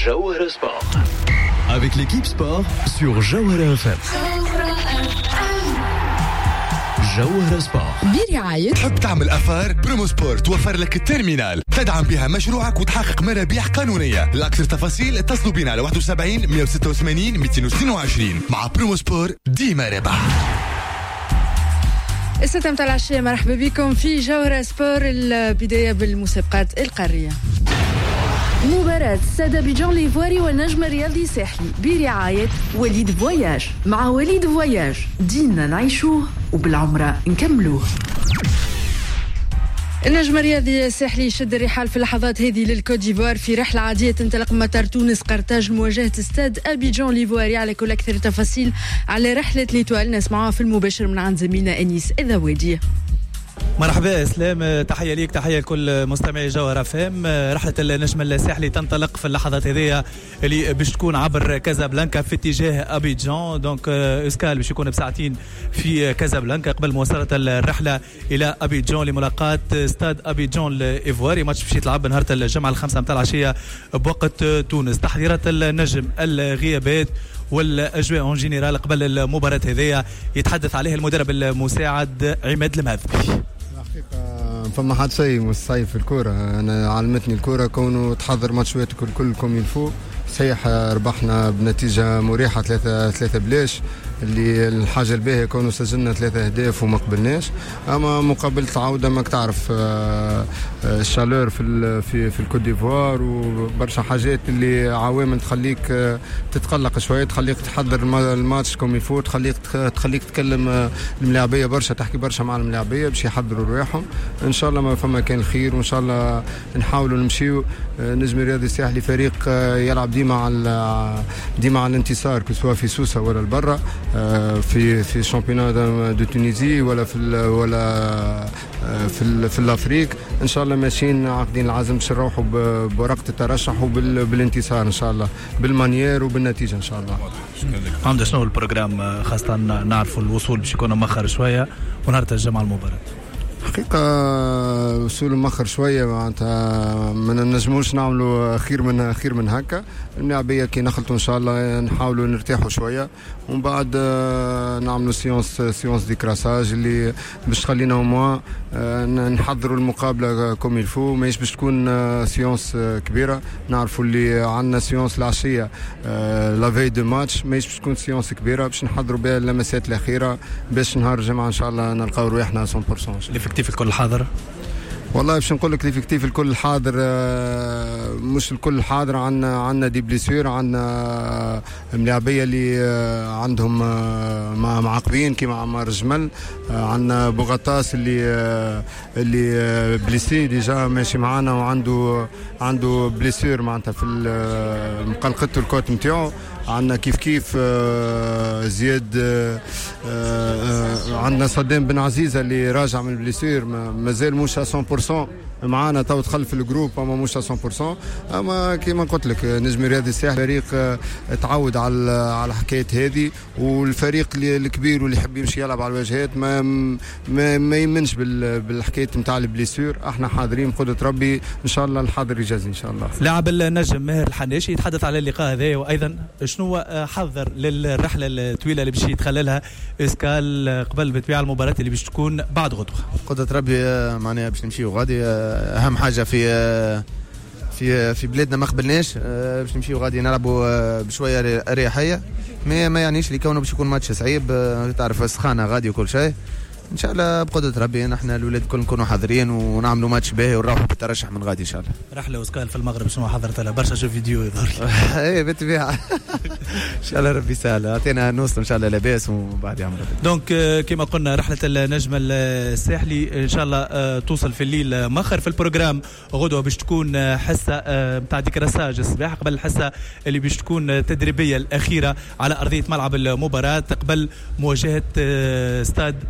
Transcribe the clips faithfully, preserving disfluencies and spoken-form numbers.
Jawhara Sport. Avec l'équipe sport sur Jawhara F M. جوهرة سبورت برعاية. تحب تعمل أفار؟ برومو سبورت توفر لك التيرمينال تدعم بها مشروعك وتحقق مرابح قانونية. لأكثر تفاصيل اتصلوا بنا على واحد وسبعين مية وستة وثمانين مئتين واثنين وعشرين. مع برومو سبورت ديما ربح. استمتع العشية، مرحبا بكم في جوهرة سبور. البداية بالمسابقات القارية. مباراة استاد أبيجان ليفواري والنجم الرياضي ساحلي برعاية وليد فواياج. مع وليد فواياج دينا نعيشوه وبالعمرة نكملوه. النجم الرياضي الساحلي شد الرحال في اللحظات هذه للكوت ديفوار في رحلة عادية تنطلق من مطار تونس قرطاج لمواجهة استاد أبيجان ليفواري. على كل أكثر تفاصيل على رحلة ليتوال نسمعها في المباشر من عند زميلنا أنيس الذوادي. مرحبا اسلام، تحيه ليك، تحيه لكل مستمعي جوهرة فام. رحله النجم الساحلي تنطلق في اللحظات هذه اللي باش تكون عبر كازابلانكا في اتجاه ابيجان. دونك اسكال باش يكون بساعتين في كازابلانكا قبل مواصله الرحله الى ابيجان لملاقاه استاد ابيجان الايفواري. ماتش باش يتلعب نهار الجمعه الخامسه متاع العشيه بوقت تونس. تحضيرات النجم، الغيابات والاجواء اون جينيرال قبل المباراه هذه يتحدث عليها المدرب المساعد عماد المهذبي. فما حد شيء مستحيل في الكورة. أنا علمتني الكورة كونه تحضر ماتشاتك الكل كوم يلفو. صحيح ربحنا بنتيجة مريحة ثلاثة ثلاثة بلاش، اللي الحاجة الباهية كونه سجلنا ثلاثة أهداف وما قبلناش. أما مقابلة العودة ما تعرف الشالور في في في الكوت ديفوار وبرشا حاجات اللي عوامل تخليك تتقلق شوية، تخليك تحضر الماتش كوم يفوت، تخليك تخليك تكلم الملاعبية برشا، تحكي برشا مع الملاعبية باش يحضروا رواحهم. إن شاء الله ما فما كان خير، وإن شاء الله نحاولوا نمشيو. نجم الرياضي الساحلي فريق يلعب ديما على ديما على الانتصار، سواء في سوسة ولا البرة، في في الشامبيونات دو تونيزي ولا في ولا في في الافريق. ان شاء الله ماشيين عاقدين العزم باش نروحوا بورقه الترشح وبالانتصار ان شاء الله، بالمانيير وبالنتيجه ان شاء الله. عندنا شنو البروجرام؟ خاصه نعرفوا الوصول باش يكون مؤخر شويه ونهار الجمعه المباراه. حقيقة وصول مؤخر شوية، معناتها ما نجموش نعملوا خير من خير من هكا. اللاعبية كي نخلطوا إن شاء الله نحاولوا نرتاحوا شوية، ومن بعد نعملوا سيونس سيونس دي كراساج اللي باش تخلينا موا نحضروا المقابلة كوم يلفو. ماهيش باش تكون سيونس كبيرة، نعرفوا اللي عندنا سيونس العشية لافي دو ماتش، ماهيش باش تكون سيونس كبيرة باش نحضروا بها اللمسات الأخيرة باش نهار الجمعة إن شاء الله نلقاو رواحنا مية بالمية. الافكتيف الكل حاضر؟ والله باش نقول لك الافكتيف الكل حاضر، مش الكل حاضر. عندنا عندنا دي بليسيور، عندنا ملاعبيه اللي عندهم معاقبين كيما عمار الجمل، عندنا بوغطاس اللي اللي بليسي ديجا ماشي معانا وعنده عنده بليسيور معناتها في مقلقته الكوت نتاعو. عندنا كيف كيف زياد، عندنا صدام بن عزيزة اللي راجع من البليسير، مازال مش مية بالمية معانا، تو دخل في الجروب اما مش مية بالمية. اما كيما قلت لك نجم الرياضي الساحلي فريق تعود على على الحكايات هذه، والفريق الكبير واللي يحب يمشي يلعب على الواجهات ما ما, ما يمنش بالحكايه نتاع البليسير. احنا حاضرين بقدره ربي ان شاء الله، الحاضر يجازي ان شاء الله. لاعب النجم ماهر الحناشي يتحدث على اللقاء هذا، وايضا شنو حذر للرحله الطويله اللي باش يتخللها اسكال قبل بطبيعه المباراه اللي باش تكون بعد غدوه. قدره ربي معناها باش نمشيو غادي. اهم حاجه في في في بلادنا ما قبلناش، باش نمشيو غادي نلعبوا بشويه اريحيه. ما ما يعنيش اللي كونه باش يكون ماتش صعيب، تعرف سخانه غادي وكل شيء. ان شاء الله بقدره ربي نحن الاولاد الكل نكونوا حاضرين ونعملوا ماتش باهي ونروحوا بالترشح من غادي ان شاء الله. رحله وسكال في المغرب شنو حضرت لها؟ برشا شوف فيديو يظهر اي بالطبيعه. ان شاء الله ربي يسهل، اعطينا نوصل ان شاء الله لاباس وبعد يعمل ربي. دونك كما قلنا رحله النجم الساحلي ان شاء الله توصل في الليل مؤخر. في البروجرام غدوه باش تكون حصه نتاع ديكراساج الصباح قبل الحصه اللي باش تكون تدريبيه الاخيره على ارضيه ملعب المباراه قبل مواجهه استاد ابيجان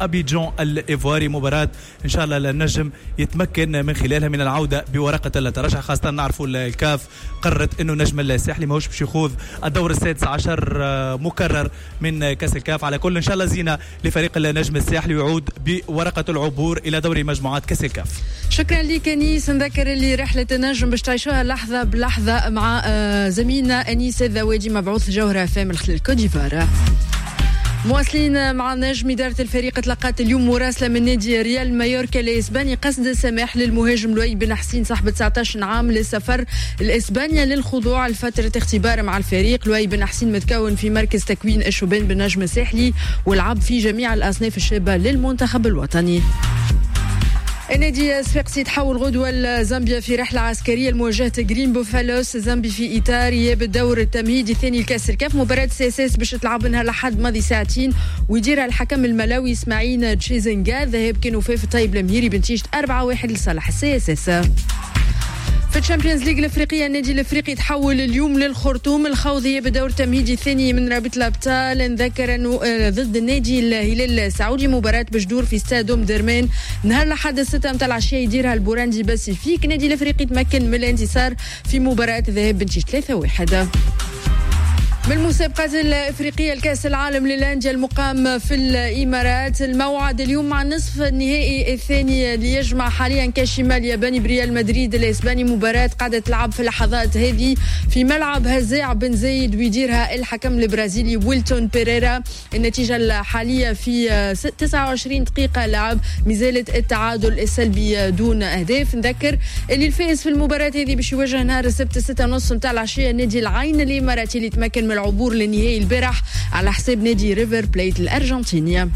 أبيجان الإيفواري. مباراة إن شاء الله النجم يتمكن من خلالها من العودة بورقة الترشح، خاصة نعرفوا الكاف قررت إنه نجم الساحلي ماهوش باش يخوض الدور السادس عشر مكرر من كأس الكاف. على كل إن شاء الله زينة لفريق النجم الساحلي ويعود بورقة العبور إلى دوري مجموعات كأس الكاف. شكرا لك أنيس. نذكر اللي رحلة النجم باش تعيشوها لحظة بلحظة مع زميلنا أنيس الذواجي مبعوث جوهرة فام الكوت ديفوار. مواصلين مع النجم. إدارة الفريق تلقت اليوم مراسلة من نادي ريال مايوركا الإسباني قصد السماح للمهاجم لؤي بن حسين صاحب تسعة عشر عام للسفر لإسبانيا للخضوع لفترة اختبار مع الفريق. لؤي بن حسين متكون في مركز تكوين الشبان بالنجم الساحلي ولعب في جميع الأصناف الشابة للمنتخب الوطني. النادي الصفاقسي تحول غدوة لزامبيا في رحلة عسكرية لمواجهة جرين بوفالوس زامبي في إطار إياب الدور التمهيدي الثاني لكأس الكاف. مباراة سياساس باش تلعب نهار الأحد ماضي ساعتين ويديرها الحكم الملاوي إسماعيل تشيزنغا. ذهاب كانوا فيه في طيب المهيري بنتيجة أربعة واحد لصالح السياساس. في الشامبيونز ليج الافريقيه النادي الافريقي تحول اليوم للخرطوم الخوضيه بدور تمهيدي الثاني من رابطه الابطال. نذكر انه ضد النادي الهلال السعودي مباراه باش تدور في استادوم درمان نهار الاحد الستة متاع العشيه يديرها البوراندي باسيفيك. النادي الافريقي تمكن من الانتصار في مباراه الذهاب بنتيجه ثلاثة واحد. من المسابقات الافريقيه الكاس العالم للانديه المقام في الامارات الموعد اليوم مع النصف النهائي الثاني اللي يجمع حاليا كاشيما الياباني بريال مدريد الاسباني. مباراه قاعده تلعب في اللحظات هذه في ملعب هزاع بن زايد ويديرها الحكم البرازيلي ويلتون بيريرا. النتيجه الحاليه في تسعة وعشرين دقيقه لعب مازالت التعادل السلبي دون اهداف. نذكر اللي الفائز في المباراه هذه باش يواجه نهار السبت ستة ونص متاع العشيه نادي العين الاماراتي اللي تمكن من العبور للنهائي البارح على حساب نادي ريفر بليت الأرجنتيني.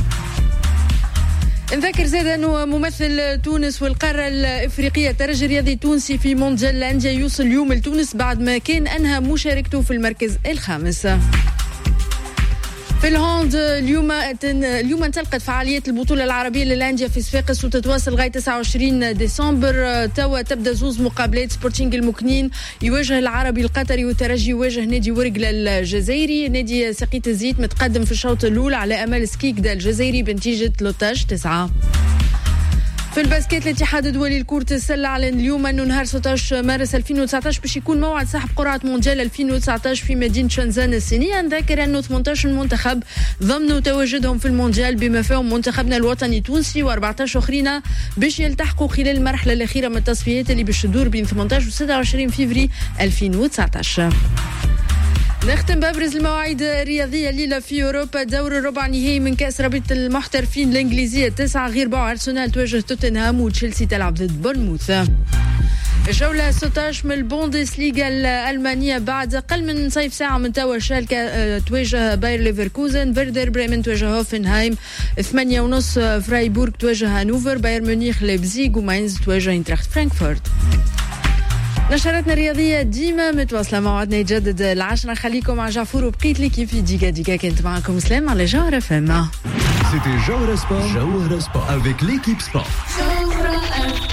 نذكر زاد أنه ممثل تونس والقارة الإفريقية الترجي الرياضي التونسي في مونديال الأندية يوصل اليوم لتونس بعد ما كان أنهى مشاركته في المركز الخامس. في الهوند اليوم اليوم انطلقت فعاليات البطوله العربيه للانديه في صفاقس وتتواصل لغايه تسعة وعشرين ديسمبر. توا تبدا زوز مقابلات. سبورتينغ المكنين يواجه العربي القطري والترجي يواجه نادي ورقله الجزائري. نادي سقيت الزيت متقدم في الشوط الاول على امل سكيكدا الجزائري بنتيجه ثلاثة عشر تسعة. في الباسكت الاتحاد الدولي لكرة السلة أعلن اليوم أنه نهار ستة عشر مارس ألفين وتسعة عشر باش يكون موعد سحب قرعة مونديال ألفين وتسعة عشر في مدينة شنزان الصينية. نذكر أنه ثمانية عشر منتخب ضمنوا تواجدهم في المونديال بما فيهم منتخبنا الوطني التونسي وأربعة عشر أخرين باش يلتحقوا خلال المرحلة الأخيرة من التصفيات اللي باش تدور بين ثمانية عشر و ستة وعشرين فبراير ألفين وتسعة عشر. نختم بابرز المواعيد الرياضية الليلة في أوروبا. دور الربع نهائي من كأس رابطة المحترفين الإنجليزية تسعة غير باع أرسنال تواجه توتنهام وتشيلسي تلعب ضد بورنموث. الجولة ستة عشر من البوندسليغا الألمانية بعد أقل من نصف ساعة من توا شالكا تواجه باير ليفركوزن. فيردر بريمن تواجه هوفنهايم. ثمانية ونص فرايبورغ تواجه هانوفر. باير مونيخ ليبزيغ وماينز تواجه اينتراخت فرانكفورت. نشرتنا الرياضية ديما متواصلة. موعدنا يتجدد العشرة. خليكم مع جعفور وبقيت ليكيب في ديكا ديكا. كنت معكم سلام على جوهرة فما. C'était Jawara Sport. Jawara Sport avec l'équipe sport.